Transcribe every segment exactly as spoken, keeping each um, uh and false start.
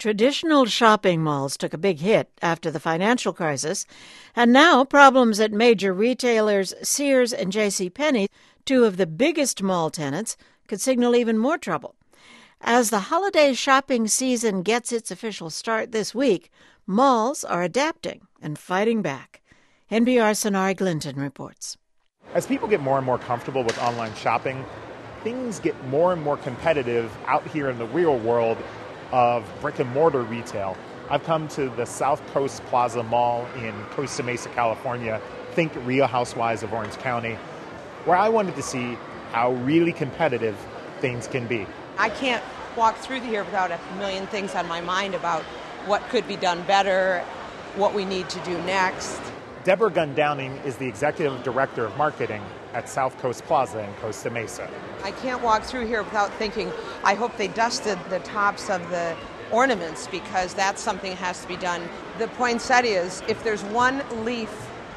Traditional shopping malls took a big hit after the financial crisis, and now problems at major retailers Sears and J C Penney, two of the biggest mall tenants, could signal even more trouble. As the holiday shopping season gets its official start this week, malls are adapting and fighting back. N P R's Sonari Glinton reports. As people get more and more comfortable with online shopping, things get more and more competitive out here in the real world of brick-and-mortar retail. I've come to the South Coast Plaza Mall in Costa Mesa, California, think Real Housewives of Orange County, where I wanted to see how really competitive things can be. I can't walk through here without a million things on my mind about what could be done better, what we need to do next. Deborah Gunn Downing is the Executive Director of Marketing at South Coast Plaza in Costa Mesa. I can't walk through here without thinking, I hope they dusted the tops of the ornaments, because that's something that has to be done. The poinsettias, if there's one leaf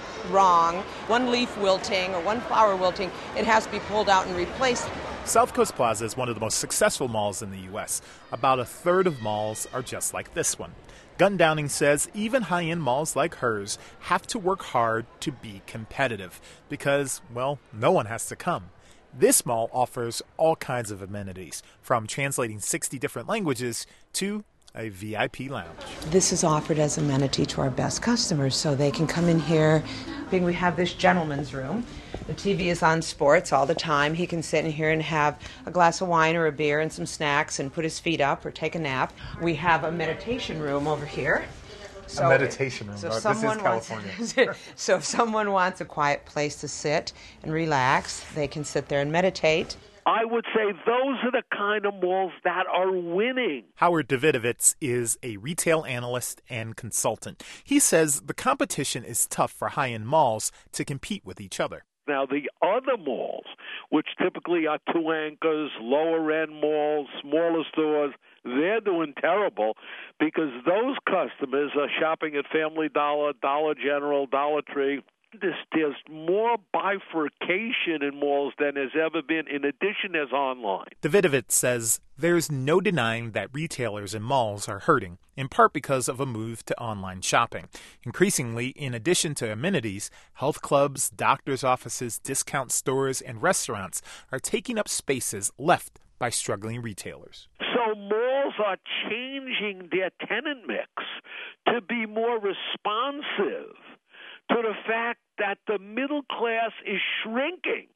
wrong, one leaf wilting or one flower wilting, it has to be pulled out and replaced. South Coast Plaza is one of the most successful malls in the U S. About a third of malls are just like this one. Gunn Downing says even high-end malls like hers have to work hard to be competitive because, well, no one has to come. This mall offers all kinds of amenities, from translating sixty different languages to a V I P lounge. This is offered as amenity to our best customers, so they can come in here. We have this gentleman's room. The T V is on sports all the time. He can sit in here and have a glass of wine or a beer and some snacks and put his feet up or take a nap. We have a meditation room over here. So a meditation room. So oh, this is California. Wants, so if someone wants a quiet place to sit and relax, they can sit there and meditate. I would say those are the kind of malls that are winning. Howard Davidovitz is a retail analyst and consultant. He says the competition is tough for high-end malls to compete with each other. Now, the other malls, which typically are two anchors, lower-end malls, smaller stores, they're doing terrible because those customers are shopping at Family Dollar, Dollar General, Dollar Tree. There's, there's more bifurcation in malls than has ever been. In addition, there's online. Davidovitz says there's no denying that retailers and malls are hurting, in part because of a move to online shopping. Increasingly, in addition to amenities, health clubs, doctors' offices, discount stores, and restaurants are taking up spaces left by struggling retailers. So malls are changing their tenant mix to be more responsive to the fact that the middle class is shrinking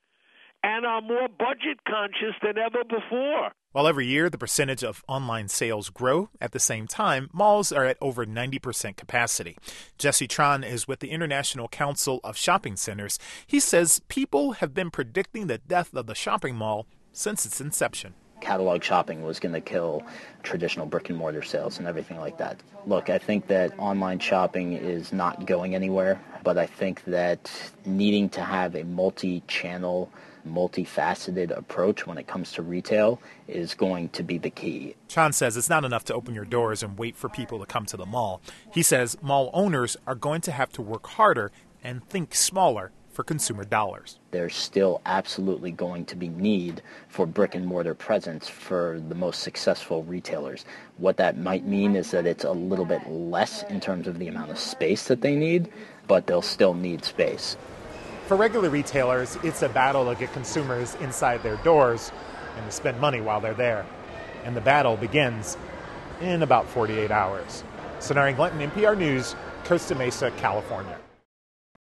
and are more budget conscious than ever before. While every year the percentage of online sales grow, at the same time, malls are at over ninety percent capacity. Jesse Tron is with the International Council of Shopping Centers. He says people have been predicting the death of the shopping mall since its inception. Catalog shopping was going to kill traditional brick-and-mortar sales and everything like that. Look, I think that online shopping is not going anywhere, but I think that needing to have a multi-channel, multifaceted approach when it comes to retail is going to be the key. Chan says it's not enough to open your doors and wait for people to come to the mall. He says mall owners are going to have to work harder and think smaller for consumer dollars. There's still absolutely going to be need for brick and mortar presence for the most successful retailers. What that might mean is that it's a little bit less in terms of the amount of space that they need, but they'll still need space. For regular retailers, it's a battle to get consumers inside their doors and to spend money while they're there. And the battle begins in about forty-eight hours. Sonari Glinton, N P R News, Costa Mesa, California.